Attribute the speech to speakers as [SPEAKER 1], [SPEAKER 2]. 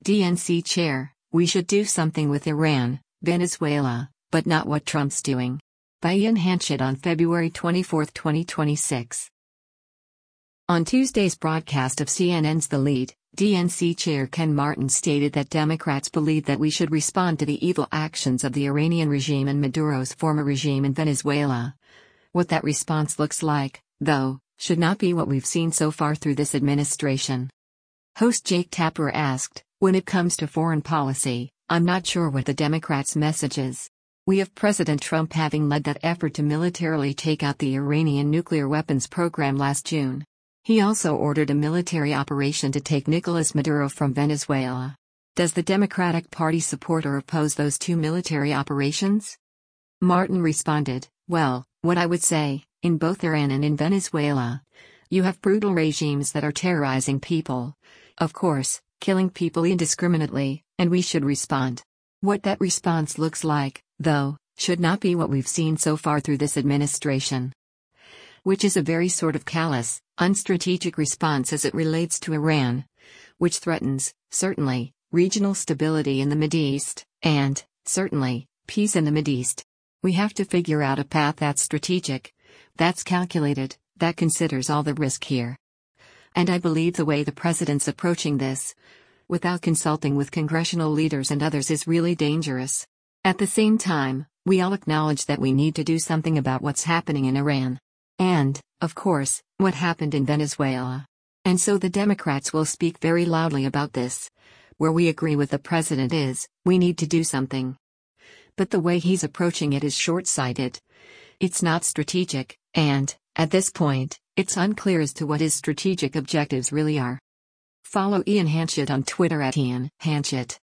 [SPEAKER 1] DNC Chair, we should do something with Iran, Venezuela, but not what Trump's doing. By Ian Hanchett on February 24, 2026. On Tuesday's broadcast of CNN's The Lead, DNC Chair Ken Martin stated that Democrats believe that we should respond to the evil actions of the Iranian regime and Maduro's former regime in Venezuela. What that response looks like, though, should not be what we've seen so far through this administration. Host Jake Tapper asked, "When it comes to foreign policy, I'm not sure what the Democrats' message is. We have President Trump having led that effort to militarily take out the Iranian nuclear weapons program last June. He also ordered a military operation to take Nicolas Maduro from Venezuela. Does the Democratic Party support or oppose those two military operations?" Martin responded, "Well, what I would say, in both Iran and in Venezuela, you have brutal regimes that are terrorizing people. Of course, killing people indiscriminately, and we should respond. What that response looks like, though, should not be what we've seen so far through this administration. Which is a very sort of callous, unstrategic response as it relates to Iran, which threatens, certainly, regional stability in the Mideast, and, certainly, peace in the Mideast. We have to figure out a path that's strategic, that's calculated, that considers all the risk here. And I believe the way the president's approaching this, without consulting with congressional leaders and others, is really dangerous. At the same time, we all acknowledge that we need to do something about what's happening in Iran. And, of course, what happened in Venezuela. And so the Democrats will speak very loudly about this. Where we agree with the president is, we need to do something. But the way he's approaching it is short-sighted. It's not strategic, and, at this point, it's unclear as to what his strategic objectives really are. Follow Ian Hanchett on Twitter @IanHanchett.